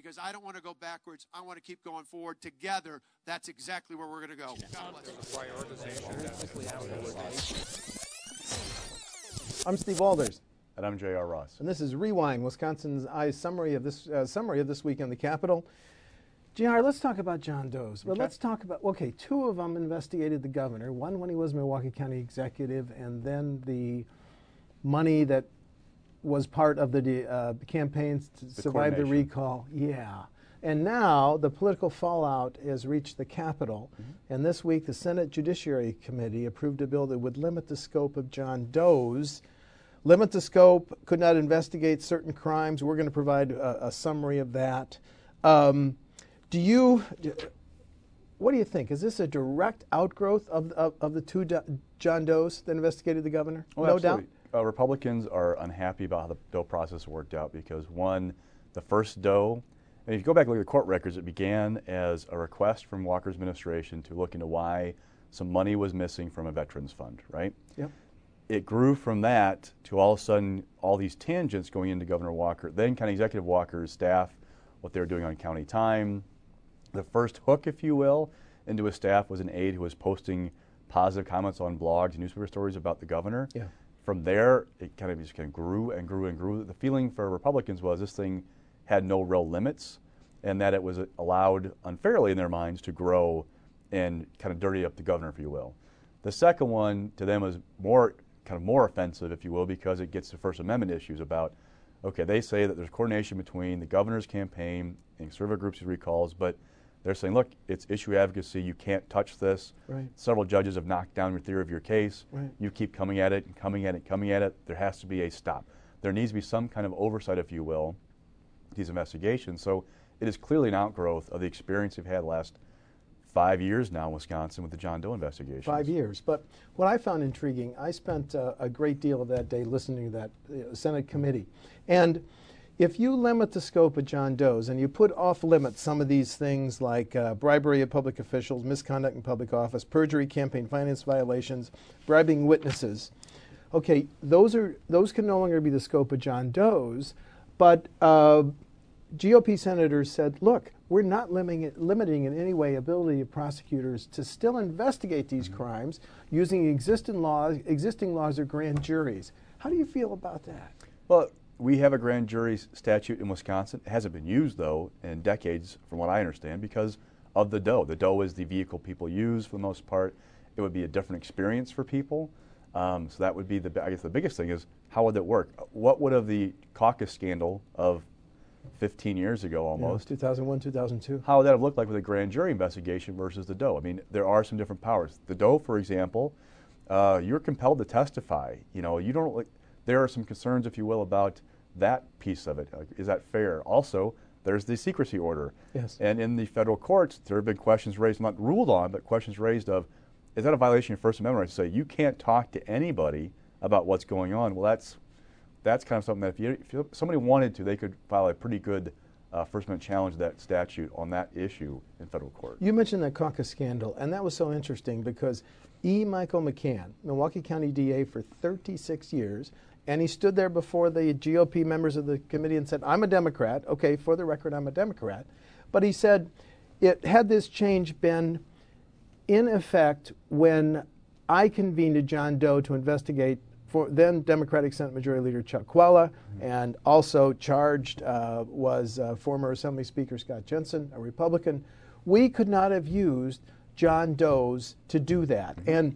because I don't want to go backwards. I want to keep going forward. Together, that's exactly where we're going to go. God bless. I'm Steve Walders. And I'm J.R. Ross. And this is Rewind, Wisconsin's Eyes summary of this week in the Capitol. JR, let's talk about John Doe's. But let's talk about, okay, two of them investigated the governor. One when he was Milwaukee County executive, and then the money that was part of the campaigns to survive the recall. Yeah. And now the political fallout has reached the Capitol. And this week the Senate Judiciary Committee approved a bill that would limit the scope of John Doe's. Limit the scope, could not investigate certain crimes. We're going to provide a summary of that. What do you think? Is this a direct outgrowth of the two John Does that investigated the governor? Well, no absolutely. doubt? Republicans are unhappy about how the Doe process worked out because, one, the first Doe, and if you go back and look at the court records, it began as a request from Walker's administration to look into why some money was missing from a veterans fund, right? Yep. It grew from that to all of a sudden all these tangents going into Governor Walker, then County Executive Walker's staff, what they were doing on county time. The first hook, if you will, into his staff was an aide who was posting positive comments on blogs and newspaper stories about the governor. Yeah. From there, it kind of just grew and grew and grew. The feeling for Republicans was this thing had no real limits and that it was allowed unfairly in their minds to grow and kind of dirty up the governor, if you will. The second one to them was more offensive, if you will, because it gets to First Amendment issues about, okay, they say that there's coordination between the governor's campaign and conservative groups he recalls, but they're saying, look, it's issue advocacy. You can't touch this. Right. Several judges have knocked down your theory of your case. Right. You keep coming at it and coming at it and coming at it. There has to be a stop. There needs to be some kind of oversight, if you will, these investigations. So it is clearly an outgrowth of the experience we've had the last 5 years now in Wisconsin with the John Doe investigation. 5 years. But what I found intriguing, I spent a great deal of that day listening to that Senate committee. And if you limit the scope of John Doe's and you put off limits some of these things like bribery of public officials, misconduct in public office, perjury, campaign finance violations, bribing witnesses, okay, those can no longer be the scope of John Doe's, but GOP senators said, look, we're not limiting in any way ability of prosecutors to still investigate these crimes using existing laws or grand juries. How do you feel about that? Well, we have a grand jury statute in Wisconsin. It hasn't been used, though, in decades, from what I understand, because of the Doe. The Doe is the vehicle people use for the most part. It would be a different experience for people. So that would be, I guess the biggest thing is, how would that work? What would have the caucus scandal of 15 years ago almost. Yeah, 2001, 2002. How would that have looked like with a grand jury investigation versus the Doe? I mean, there are some different powers. The Doe, for example, you're compelled to testify. You know, you don't. There are some concerns, if you will, about that piece of it. Is that fair? Also, there's the secrecy order. Yes. And in the federal courts, there have been questions raised, not ruled on, but questions raised of, is that a violation of First Amendment right to say you can't talk to anybody about what's going on? Well, that's kind of something that if somebody wanted to, they could file a pretty good First Amendment challenge to that statute on that issue in federal court. You mentioned that caucus scandal, and that was so interesting because E. Michael McCann, Milwaukee County DA for 36 years, and he stood there before the GOP members of the committee and said, I'm a Democrat. Okay, for the record, I'm a Democrat. But he said, had this change been in effect when I convened a John Doe to investigate for then Democratic Senate Majority Leader Chuck Qualla, and also charged was former Assembly Speaker Scott Jensen, a Republican, we could not have used John Doe's to do that. And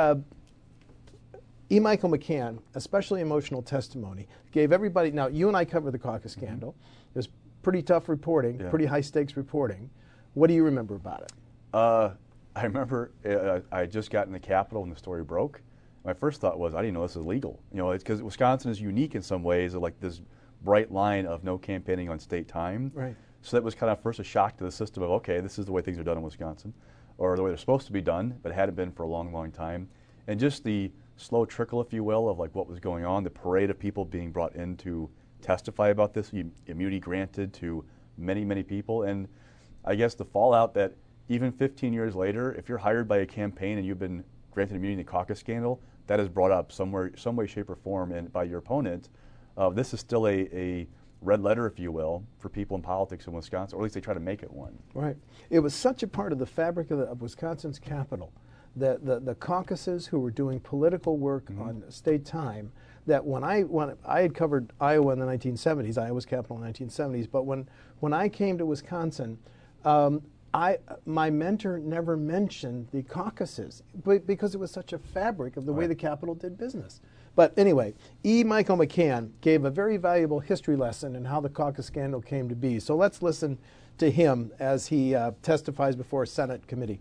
E. Michael McCann, especially emotional testimony, gave everybody, now you and I covered the caucus scandal. It was pretty tough reporting, pretty high stakes reporting. What do you remember about it? I remember I had just gotten to the Capitol when the story broke. My first thought was, I didn't know this was illegal. You know, it's because Wisconsin is unique in some ways, like this bright line of no campaigning on state time. Right. So that was kind of first a shock to the system of, okay, this is the way things are done in Wisconsin, or the way they're supposed to be done, but it hadn't been for a long, long time. And just the slow trickle, if you will, of like what was going on, the parade of people being brought in to testify about this, immunity granted to many, many people. And I guess the fallout that even 15 years later, if you're hired by a campaign and you've been granted immunity in the caucus scandal, that is brought up some way, shape, or form by your opponent. This is still a red letter, if you will, for people in politics in Wisconsin, or at least they try to make it one. Right. It was such a part of the fabric of Wisconsin's capital, the caucuses who were doing political work on state time, that when I had covered Iowa in the 1970s, Iowa's capital in the 1970s, but when I came to Wisconsin, my mentor never mentioned the caucuses because it was such a fabric of the way the capital did business. But anyway, E. Michael McCann gave a very valuable history lesson in how the caucus scandal came to be. So let's listen to him as he testifies before a Senate committee.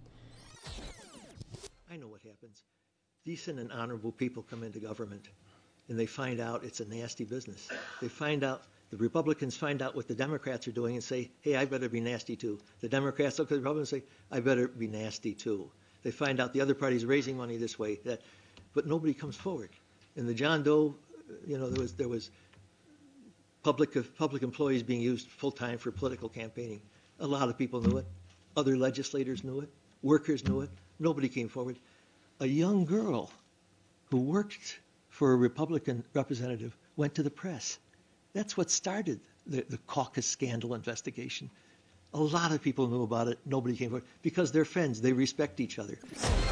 I know what happens. Decent and honorable people come into government, and they find out it's a nasty business. They find out, the Republicans find out what the Democrats are doing and say, hey, I better be nasty too. The Democrats look at the Republicans and say, I better be nasty too. They find out the other party's raising money this way, but nobody comes forward. In the John Doe, there was public employees being used full-time for political campaigning. A lot of people knew it. Other legislators knew it. Workers knew it. Nobody came forward. A young girl who worked for a Republican representative went to the press. That's what started the caucus scandal investigation. A lot of people knew about it. Nobody came forward because they're friends. They respect each other.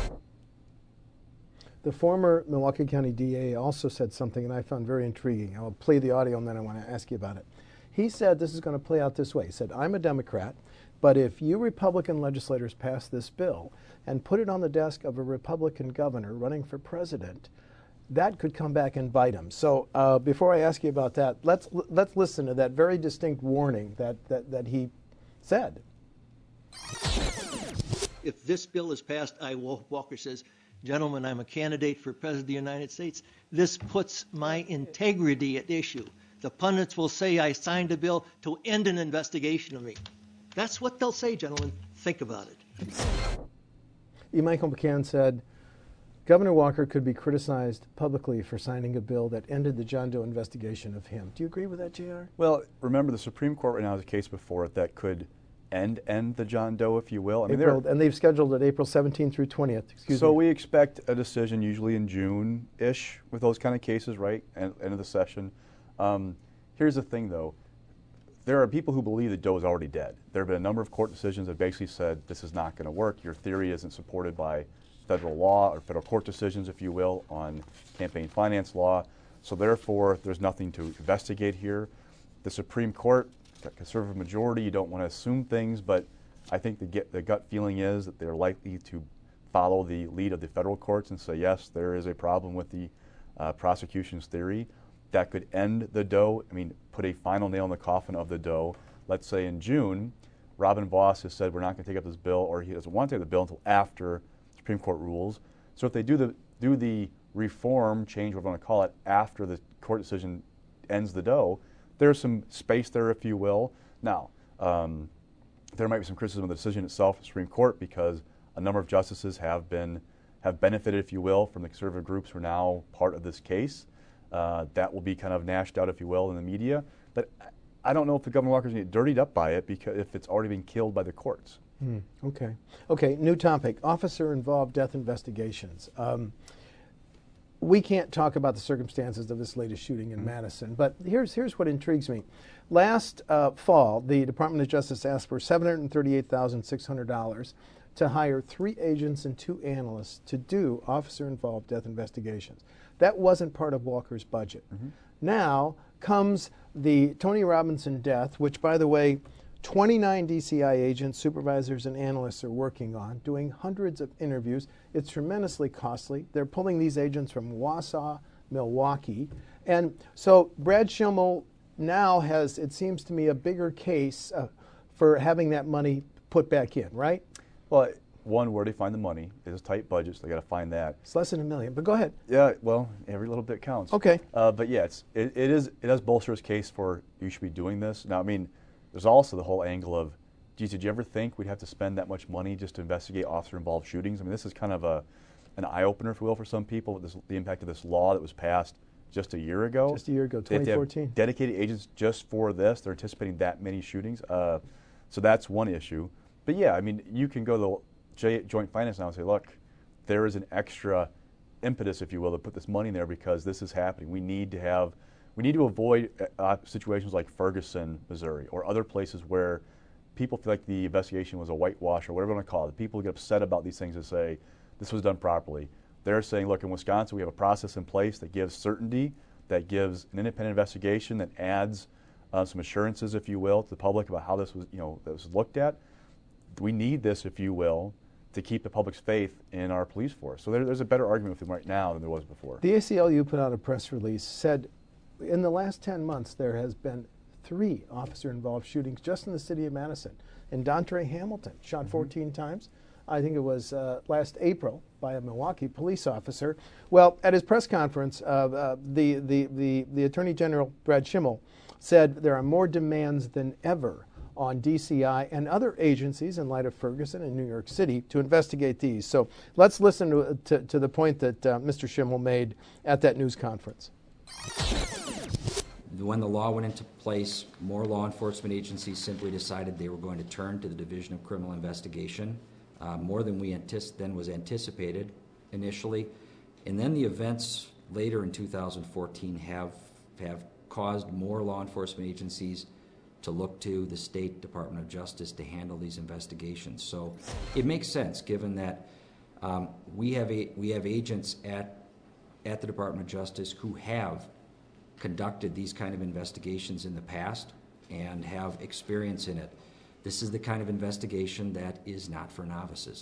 The former Milwaukee County DA also said something, and I found very intriguing. I'll play the audio, and then I want to ask you about it. He said this is going to play out this way. He said, I'm a Democrat, but if you Republican legislators pass this bill and put it on the desk of a Republican governor running for president, that could come back and bite him. So before I ask you about that, let's listen to that very distinct warning that he said. If this bill is passed, Walker says, gentlemen, I'm a candidate for President of the United States. This puts my integrity at issue. The pundits will say I signed a bill to end an investigation of me. That's what they'll say, gentlemen. Think about it. E. Michael McCann said, Governor Walker could be criticized publicly for signing a bill that ended the John Doe investigation of him. Do you agree with that, J.R.? Well, remember the Supreme Court right now has a case before it that could end the John Doe, if you will. And they've scheduled it April 17th through 20th. So we expect a decision usually in June-ish with those kind of cases, right? End of the session. Here's the thing, though. There are people who believe that Doe is already dead. There have been a number of court decisions that basically said this is not going to work. Your theory isn't supported by federal law or federal court decisions, if you will, on campaign finance law. So therefore, there's nothing to investigate here. The Supreme Court, got conservative majority, you don't want to assume things, but I think the gut feeling is that they're likely to follow the lead of the federal courts and say, yes, there is a problem with the prosecution's theory. That could end the Doe, put a final nail in the coffin of the Doe. Let's say in June, Robin Vos has said we're not going to take up this bill, or he doesn't want to take the bill until after Supreme Court rules. So if they do the reform change, whatever you want to call it, after the court decision ends the Doe, there's some space there, if you will. Now, there might be some criticism of the decision itself, the Supreme Court, because a number of justices have benefited, if you will, from the conservative groups who are now part of this case. That will be kind of gnashed out, if you will, in the media. But I don't know if the Governor Walker's going to get dirtied up by it, because if it's already been killed by the courts. Okay, new topic, officer-involved death investigations. We can't talk about the circumstances of this latest shooting in Madison, but here's what intrigues me. Last fall, the Department of Justice asked for $738,600 to hire 3 agents and 2 analysts to do officer-involved death investigations. That wasn't part of Walker's budget. Now comes the Tony Robinson death, which, by the way, 29 DCI agents, supervisors, and analysts are working on, doing hundreds of interviews. It's tremendously costly. They're pulling these agents from Wausau, Milwaukee. And so Brad Schimmel now has, it seems to me, a bigger case for having that money put back in, right? Well, one, where do they find the money? It's a tight budget, so they got to find that. It's less than $1 million, but go ahead. Yeah, well, every little bit counts. Okay. But yeah, it does bolster his case for you should be doing this. Now, there's also the whole angle of, geez, did you ever think we'd have to spend that much money just to investigate officer-involved shootings? This is kind of an eye-opener, if you will, for some people, the impact of this law that was passed just a year ago. Just a year ago, 2014. They have to have dedicated agents just for this. They're anticipating that many shootings. So that's one issue. But yeah, you can go to the Joint Finance now and say, look, there is an extra impetus, if you will, to put this money in there because this is happening. We need to have We need to avoid situations like Ferguson, Missouri, or other places where people feel like the investigation was a whitewash or whatever you want to call it. People get upset about these things and say, this was done properly. They're saying, look, in Wisconsin, we have a process in place that gives certainty, that gives an independent investigation, that adds some assurances, if you will, to the public about how this was, that was looked at. We need this, if you will, to keep the public's faith in our police force. So there's a better argument with them right now than there was before. The ACLU put out a press release, said in the last 10 months there has been 3 officer-involved shootings just in the city of Madison. And Dontre Hamilton shot 14 times. I think it was last April by a Milwaukee police officer. Well, at his press conference, the Attorney General, Brad Schimmel, said there are more demands than ever on DCI and other agencies in light of Ferguson and New York City to investigate these. So let's listen to the point that Mr. Schimmel made at that news conference. When the law went into place, more law enforcement agencies simply decided they were going to turn to the Division of Criminal Investigation, more than was anticipated initially. And then the events later in 2014 have caused more law enforcement agencies to look to the State Department of Justice to handle these investigations. So it makes sense, given that we have agents at the Department of Justice who have conducted these kind of investigations in the past and have experience in it. This is the kind of investigation that is not for novices.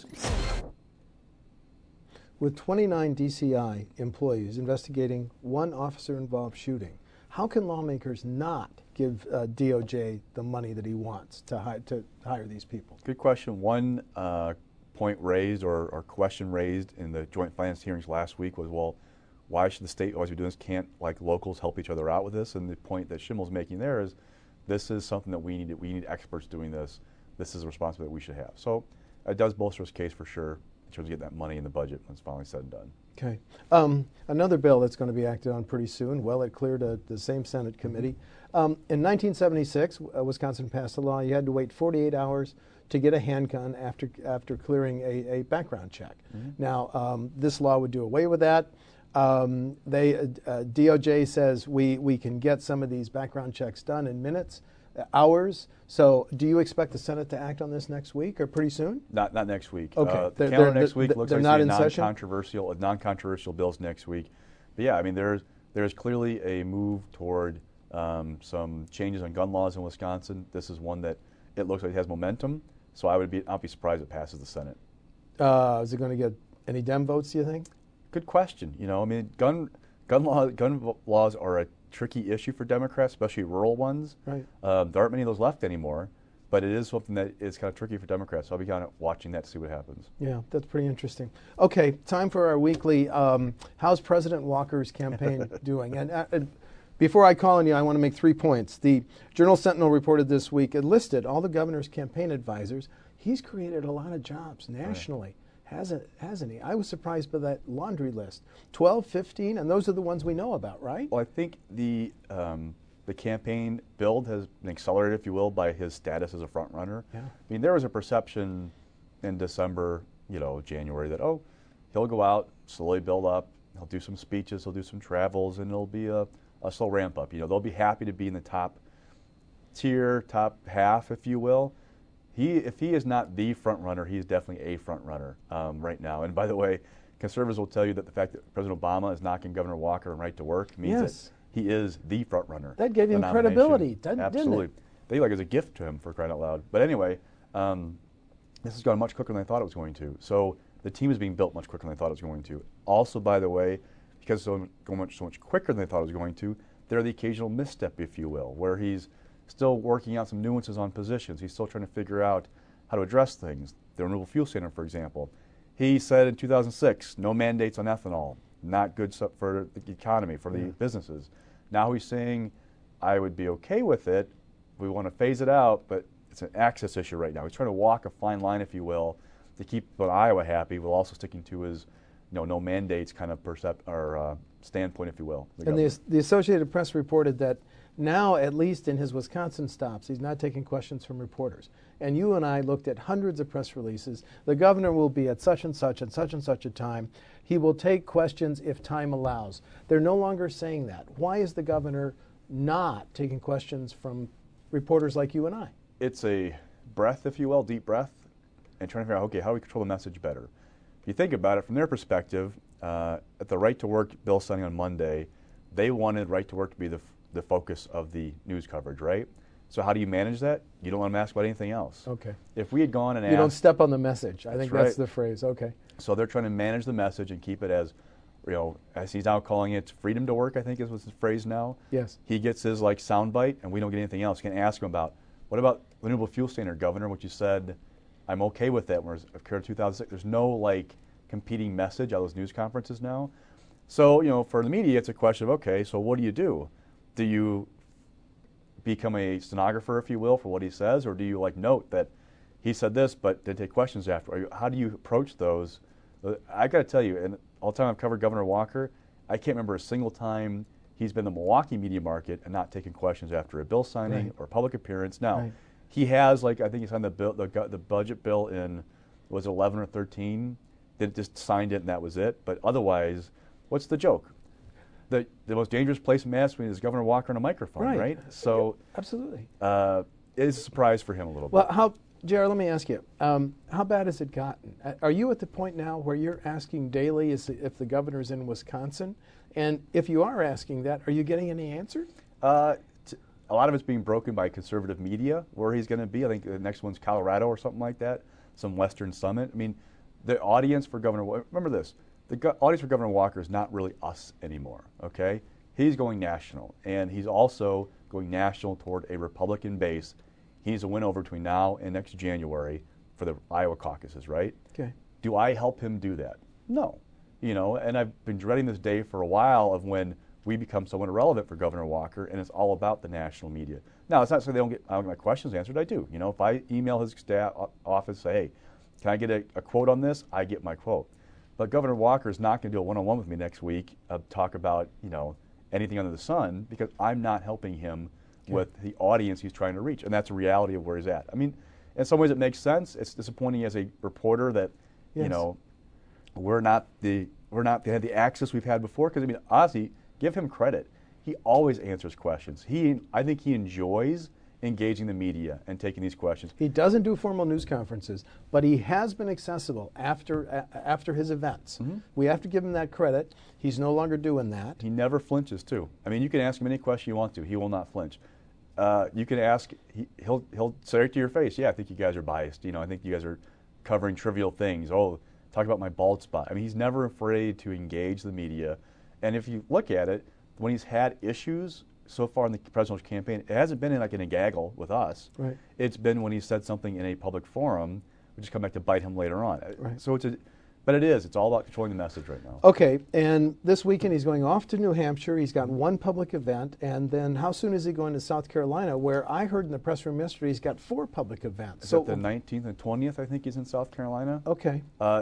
With 29 DCI employees investigating one officer-involved shooting, how can lawmakers not give DOJ the money that he wants to hire these people? Good question. One point raised or question raised in the joint finance hearings last week was, well, why should the state always be doing this? Can't locals help each other out with this? And the point that Schimmel's making there is, this is something that we need. We need experts doing this. This is a responsibility we should have. So it does bolster his case for sure in terms of getting that money in the budget when it's finally said and done. Okay. Another bill that's going to be acted on pretty soon. Well, it cleared the same Senate committee. In 1976, Wisconsin passed a law. You had to wait 48 hours to get a handgun after clearing a background check. Now, this law would do away with that. DOJ says we can get some of these background checks done in minutes, hours. So do you expect the Senate to act on this next week or pretty soon? Not next week. Okay. The calendar next week looks like not in non-controversial bills next week. But yeah, I mean, there's clearly a move toward some changes on gun laws in Wisconsin. This is one that it looks like it has momentum. So I'll be surprised if it passes the Senate. Is it going to get any Dem votes, do you think? Good question. I mean, gun laws are a tricky issue for Democrats, especially rural ones. Right. There aren't many of those left anymore, but it is something that is kind of tricky for Democrats. So I'll be kind of watching that to see what happens. Yeah, that's pretty interesting. Okay, time for our weekly. How's President Walker's campaign doing? And before I call on you, I want to make 3 points. The Journal-Sentinel reported this week, it listed all the governor's campaign advisors. He's created a lot of jobs nationally. Right. Hasn't he? I was surprised by that laundry list. 12, 15, and those are the ones we know about, right? Well, I think the campaign build has been accelerated, if you will, by his status as a front runner. Yeah. I mean, there was a perception in December, January, that, he'll go out, slowly build up, he'll do some speeches, he'll do some travels, and it'll be a slow ramp up. They'll be happy to be in the top tier, top half, if you will. If he is not the front runner, he's definitely a front runner right now. And by the way, conservatives will tell you that the fact that President Obama is knocking Governor Walker on right to work means that he is the front runner. That gave him credibility, didn't it? Absolutely. They like it as a gift to him, for crying out loud. But anyway, this has gone much quicker than I thought it was going to. So the team is being built much quicker than I thought it was going to. Also, by the way, because it's going so much quicker than I thought it was going to, there are the occasional misstep, if you will, where he's still working out some nuances on positions. He's still trying to figure out how to address things. The renewable fuel standard, for example. He said in 2006, no mandates on ethanol, not good for the economy, for the businesses. Now he's saying, I would be okay with it. We want to phase it out, but it's an access issue right now. He's trying to walk a fine line, if you will, to keep Iowa happy, while also sticking to his no mandates kind of standpoint, if you will. And the Associated Press reported that now, at least in his Wisconsin stops, he's not taking questions from reporters. And you and I looked at hundreds of press releases. The governor will be at such and such a time. He will take questions if time allows. They're no longer saying that. Why is the governor not taking questions from reporters like you and I? It's a breath, if you will, deep breath, and trying to figure out, okay, how do we control the message better? If you think about it from their perspective, at the Right to Work bill signing on Monday, they wanted Right to Work to be the focus of the news coverage, right? So how do you manage that? You don't want them to ask about anything else. Okay. If we had gone and You asked... don't step on the message. I think That's that's right. the phrase. Okay. So they're trying to manage the message and keep it as, as he's now calling it freedom to work, I think is what's his phrase now. Yes. He gets his soundbite, and we don't get anything else. You can ask him about, what about renewable fuel standard, Governor, which you said, I'm okay with that, whereas compared to 2006, there's no competing message out of those news conferences now. So, for the media, it's a question of, okay, so what do? Do you become a stenographer, if you will, for what he says, or do you note that he said this, but then take questions after? How do you approach those? I got to tell you, and all the time I've covered Governor Walker, I can't remember a single time he's been in the Milwaukee media market and not taking questions after a bill signing or a public appearance. Now, he has, I think he signed the budget bill in, was it 11 or 13? They just signed it and that was it. But otherwise, what's the joke? The most dangerous place in mass media is Governor Walker and a microphone, right? So absolutely, it is a surprise for him a little bit. Well, Jared, let me ask you, how bad has it gotten? Are you at the point now where you're asking daily if the governor's in Wisconsin? And if you are asking that, are you getting any answers? A lot of it's being broken by conservative media, where he's going to be. I think the next one's Colorado or something like that, some Western summit. I mean, the audience for Governor, remember this, the audience for Governor Walker is not really us anymore, okay? He's going national, and he's also going national toward a Republican base. He needs a win over between now and next January for the Iowa caucuses, right? Okay. Do I help him do that? No. And I've been dreading this day for a while of when we become somewhat irrelevant for Governor Walker, and it's all about the national media. Now, it's not so I don't get my questions answered. I do. If I email his staff office, say, hey, can I get a quote on this? I get my quote. But Governor Walker is not going to do a one-on-one with me next week, talk about, anything under the sun, because I'm not helping him with the audience he's trying to reach. And that's a reality of where he's at. I mean, in some ways it makes sense. It's disappointing as a reporter that, we're not the access we've had before. Because, honestly, give him credit. He always answers questions. I think he enjoys engaging the media and taking these questions. He doesn't do formal news conferences, but he has been accessible after his events. Mm-hmm. We have to give him that credit. He's no longer doing that. He never flinches, too. You can ask him any question you want to. He will not flinch. You can ask, he'll say right to your face, yeah, I think you guys are biased. I think you guys are covering trivial things. Oh, talk about my bald spot. He's never afraid to engage the media. And if you look at it, when he's had issues so far in the presidential campaign, it hasn't been in a gaggle with us. Right. It's been when he said something in a public forum, which has come back to bite him later on. Right. So it's all about controlling the message right now. Okay, and this weekend he's going off to New Hampshire. He's got one public event, and then how soon is he going to South Carolina, where I heard in the press room yesterday he's got 4 public events. So the 19th and 20th, I think he's in South Carolina. Okay.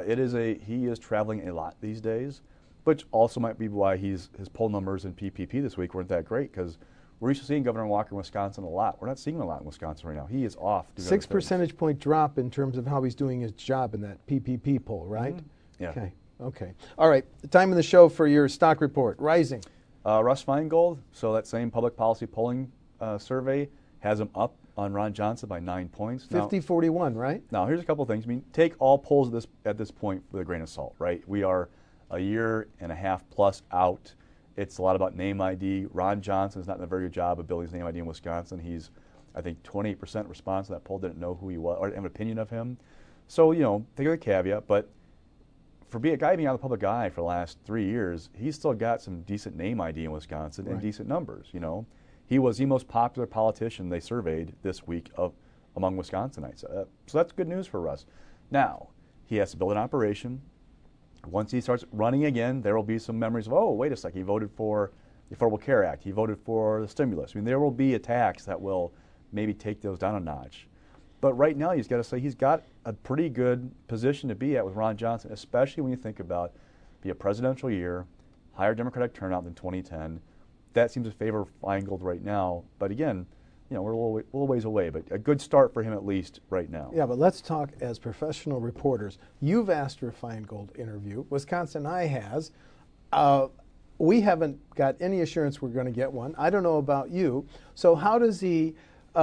He is traveling a lot these days, which also might be why his poll numbers in PPP this week weren't that great, because we're used to seeing Governor Walker in Wisconsin a lot. We're not seeing him a lot in Wisconsin right now. He is off. 6 percentage point drop in terms of how he's doing his job in that PPP poll, right? Mm-hmm. Yeah. Okay. All right. The time of the show for your stock report. Rising. Russ Feingold, so that same public policy polling survey has him up on Ron Johnson by 9 points. 50-41, right? Now, here's a couple of things. Take all polls at this point with a grain of salt, right? We are a year and a half plus out. It's a lot about name ID. Ron Johnson has not done a very good job of building his name ID in Wisconsin. He's, I think, 28% response to that poll didn't know who he was or have an opinion of him. So, take a caveat, but for a guy being out of the public eye for the last 3 years, he's still got some decent name ID in Wisconsin and decent numbers. He was the most popular politician they surveyed this week among Wisconsinites. So that's good news for Russ. Now, he has to build an operation. Once he starts running again, there will be some memories of, oh, wait a second, he voted for the Affordable Care Act. He voted for the stimulus. There will be attacks that will maybe take those down a notch. But right now, he's got to say he's got a pretty good position to be at with Ron Johnson, especially when you think about be a presidential year, higher Democratic turnout than 2010. That seems to favor Feingold right now. But again, we're a little ways away, but a good start for him at least right now. Yeah, but let's talk as professional reporters. You've asked for a Feingold interview. Wisconsin Eye has. We haven't got any assurance we're going to get one. I don't know about you. So how does he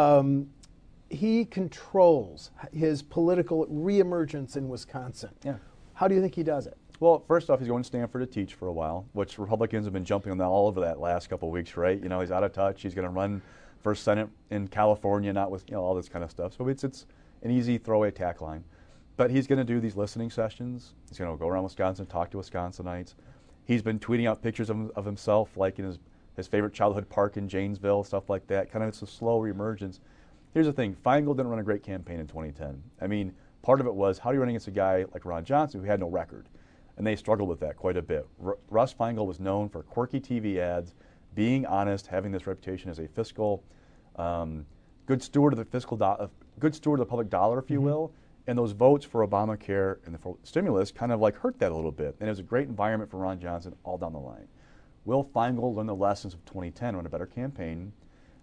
controls his political reemergence in Wisconsin? Yeah. How do you think he does it? Well, first off, he's going to Stanford to teach for a while, which Republicans have been jumping on all over that last couple of weeks, right? You know, he's out of touch. He's going to run for Senate in California, not with, you know, all this kind of stuff. So it's an easy throwaway tack line. But he's going to do these listening sessions. He's going to go around Wisconsin, talk to Wisconsinites. He's been tweeting out pictures of himself, like in his favorite childhood park in Janesville, stuff like that. Kind of it's a slow reemergence. Here's the thing. Feingold didn't run a great campaign in 2010. I mean, part of it was, how do you run against a guy like Ron Johnson who had no record? And they struggled with that quite a bit. Russ Feingold was known for quirky TV ads, being honest, having this reputation as a fiscal, good steward of the good steward of the public dollar, if you will. And those votes for Obamacare and the stimulus kind of like hurt that a little bit. And it was a great environment for Ron Johnson all down the line. Will Feingold learn the lessons of 2010, run a better campaign?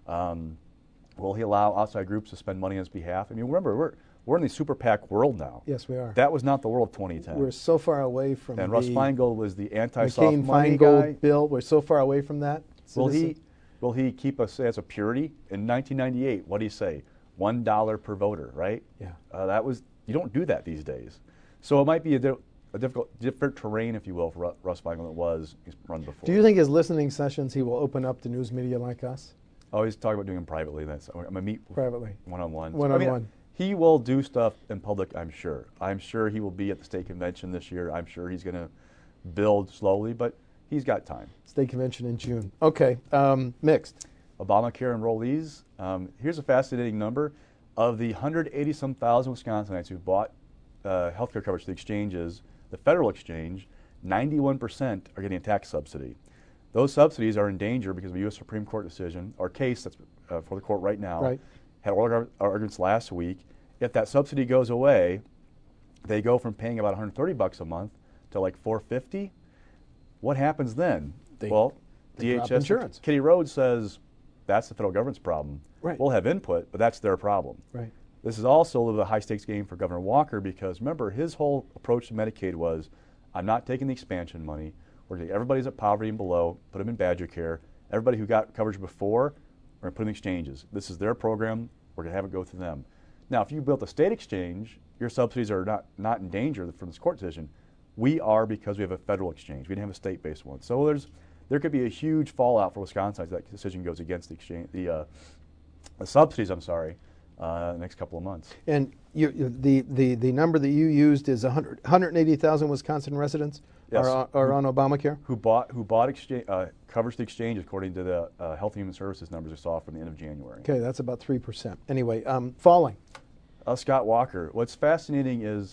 Will he allow outside groups to spend money on his behalf? I mean, remember, we're in the super PAC world now. Yes, we are. That was not the world of 2010. We're so far away from and Russ Feingold was the anti-soft money McCain-Feingold guy. bill. We're so far away from that. Will he keep us as a purity? In 1998, what did he say? $1 per voter, right? Yeah. You don't do that these days. So it might be a different terrain, if you will, for Russ Feingold than it was run before. Do you think his listening sessions he will open up to news media like us? Oh, he's talking about doing them privately. I'm going to meet privately, one-on-one. One-on-one. He will do stuff in public, I'm sure. I'm sure he will be at the state convention this year. I'm sure he's going to build slowly, but he's got time. State convention in June. Okay, mixed. Obamacare enrollees. Here's a fascinating number. Of the 180-some thousand Wisconsinites who bought health care coverage to the exchanges, the federal exchange, 91% are getting a tax subsidy. Those subsidies are in danger because of a U.S. Supreme Court decision, or case that's for the court right now. Right. Had oral arguments last week. If that subsidy goes away, they go from paying about $130 a month to like $450. What happens then? They drop insurance. Kitty Rhodes says that's the federal government's problem. Right. We'll have input, but that's their problem. Right. This is also a little bit of a high-stakes game for Governor Walker because, remember, his whole approach to Medicaid was, I'm not taking the expansion money. We're going to get everybody's at poverty and below, put them in Badger Care. Everybody who got coverage before, we're going to put them in exchanges. This is their program. We're going to have it go through them. Now, if you built a state exchange, your subsidies are not in danger from this court decision. We are because we have a federal exchange. We didn't have a state-based one. So there could be a huge fallout for Wisconsin if that decision goes against the exchange, the subsidies, the next couple of months. And the number that you used is 180,000 Wisconsin residents are on Obamacare? Who bought coverage to the exchange according to the Health and Human Services numbers I saw from the end of January. Okay, that's about 3%. Anyway, falling. Scott Walker. What's fascinating is,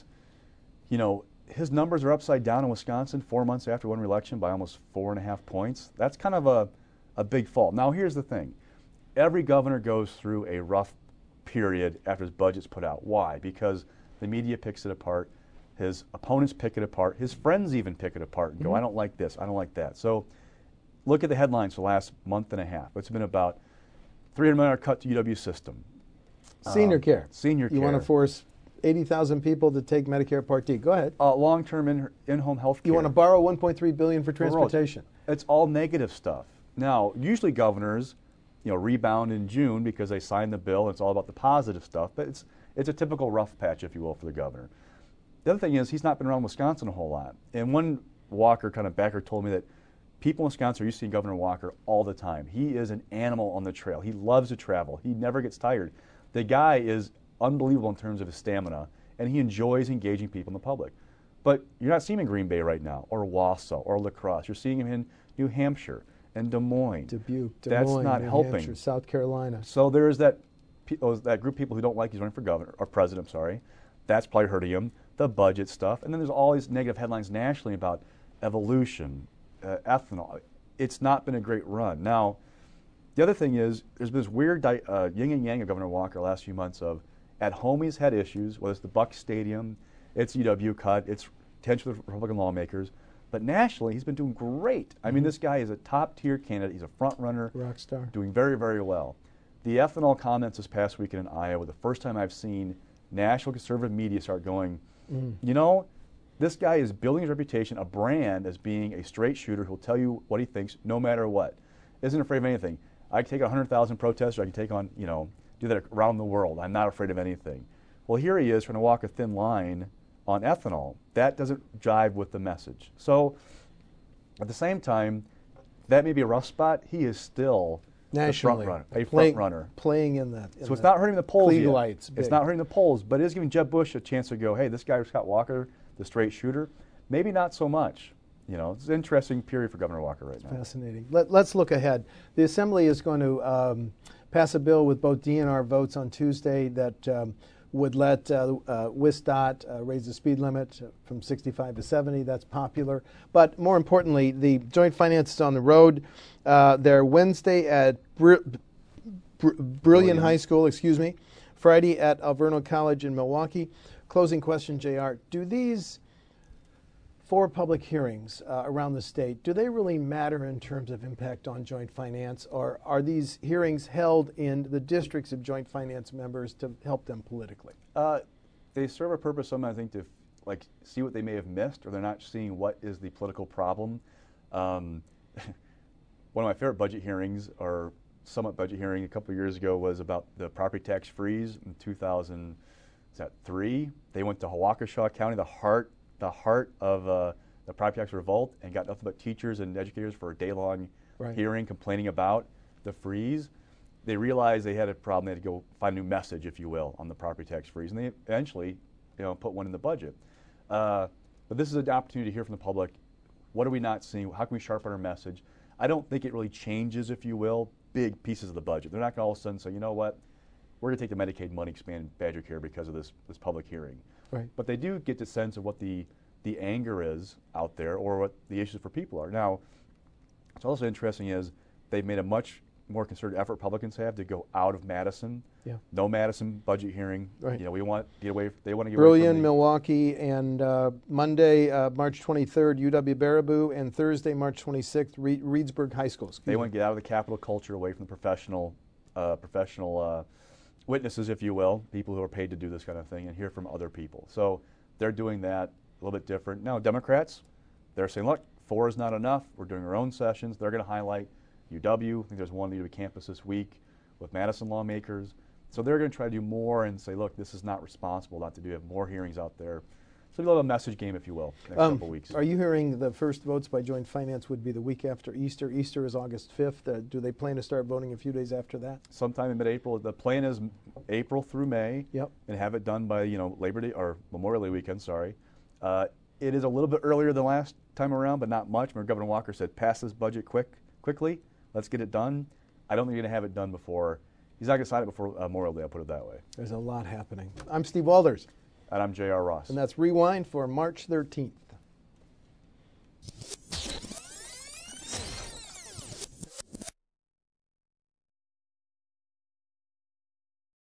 his numbers are upside down in Wisconsin 4 months after one re-election by almost 4.5 points. That's kind of a big fall. Now, here's the thing. Every governor goes through a rough period after his budget's put out. Why? Because the media picks it apart. His opponents pick it apart. His friends even pick it apart and go, I don't like this, I don't like that. So look at the headlines for the last month and a half. It's been about $300 million cut to UW system. Senior care. Senior care. You want to force 80,000 people to take Medicare Part D. Go ahead. Long-term in-home health care. You want to borrow $1.3 billion for transportation. It's all negative stuff. Now, usually governors, rebound in June because they signed the bill and it's all about the positive stuff, but it's a typical rough patch, if you will, for the governor. The other thing is he's not been around Wisconsin a whole lot. And one Walker kind of backer told me that people in Wisconsin are used to seeing Governor Walker all the time. He is an animal on the trail. He loves to travel. He never gets tired. The guy is unbelievable in terms of his stamina, and he enjoys engaging people in the public. But you're not seeing him in Green Bay right now, or Wausau, or La Crosse. You're seeing him in New Hampshire and Des Moines. Dubuque, Des That's Moines, not New helping. Hampshire, South Carolina. So there's that group of people who don't like he's running for governor, or president, sorry. That's probably hurting him. The budget stuff. And then there's all these negative headlines nationally about evolution, ethanol. It's not been a great run. Now, the other thing is there's been this weird yin and yang of Governor Walker the last few months of at home he's had issues, whether it's the Buck Stadium, it's UW cut, it's tension with Republican lawmakers. But nationally, he's been doing great. I mean, this guy is a top-tier candidate. He's a front-runner. Rock star. Doing very, very well. The ethanol comments this past weekend in Iowa, the first time I've seen national conservative media start going, This guy is building his reputation, a brand, as being a straight shooter who'll tell you what he thinks no matter what. Isn't afraid of anything. I can take 100,000 protesters, I can take on, do that around the world. I'm not afraid of anything. Well, here he is trying to walk a thin line on ethanol. That doesn't jive with the message. So at the same time, that may be a rough spot. He is still nationally front runner. Playing in that. So it's not hurting the polls yet. It's not hurting the polls, but it is giving Jeb Bush a chance to go, hey, this guy Scott Walker, the straight shooter, maybe not so much. It's an interesting period for Governor Walker right now. Fascinating. Let's look ahead. The Assembly is going to pass a bill with both DNR votes on Tuesday that would let WSDOT raise the speed limit from 65 to 70. That's popular. But more importantly, the Joint Finance is on the road. They're Wednesday at Brilliant High School, Friday at Alverno College in Milwaukee. Closing question, JR. Do these 4 public hearings around the state, do they really matter in terms of impact on joint finance, or are these hearings held in the districts of joint finance members to help them politically? They serve a purpose sometimes, I think, to see what they may have missed, or they're not seeing what is the political problem. One of my favorite budget hearings, or somewhat budget hearing a couple of years ago, was about the property tax freeze in 2003. They went to Waukesha County, the heart of the property tax revolt, and got nothing but teachers and educators for a day-long hearing complaining about the freeze. They realized they had a problem. They had to go find a new message, if you will, on the property tax freeze, and they eventually, put one in the budget. But this is an opportunity to hear from the public. What are we not seeing? How can we sharpen our message? I don't think it really changes, if you will, big pieces of the budget. They're not going to all of a sudden say, you know what, we're going to take the Medicaid money, expand Badger Care because of this public hearing. Right. But they do get the sense of what the anger is out there, or what the issues for people are. Now, what's also interesting is they've made a much more concerted effort, Republicans have, to go out of Madison. Yeah. No Madison budget hearing. Right. We want to get away. They want to get Brilliant, away from Milwaukee, and Monday, March 23rd, UW Baraboo, and Thursday, March 26th, Reedsburg High School. They want to get out of the capital culture, away from the professional witnesses, if you will, people who are paid to do this kind of thing, and hear from other people. So they're doing that a little bit different. Now, Democrats, they're saying, look, 4 is not enough. We're doing our own sessions. They're going to highlight UW. I think there's one on the UW campus this week with Madison lawmakers. So they're going to try to do more and say, look, this is not responsible not to do have more hearings out there. So a little message game, if you will, next couple weeks. Are you hearing the first votes by Joint Finance would be the week after Easter? Easter is August 5th. Do they plan to start voting a few days after that? Sometime in mid-April. The plan is April through May. Yep. And have it done by Labor Day or Memorial Day weekend. Sorry. It is a little bit earlier than last time around, but not much. Remember, Governor Walker said, pass this budget quickly. Let's get it done. I don't think you're going to have it done before. He's not going to sign it before Memorial Day, I'll put it that way. There's a lot happening. I'm Steve Walders. And I'm J.R. Ross. And that's Rewind for March 13th.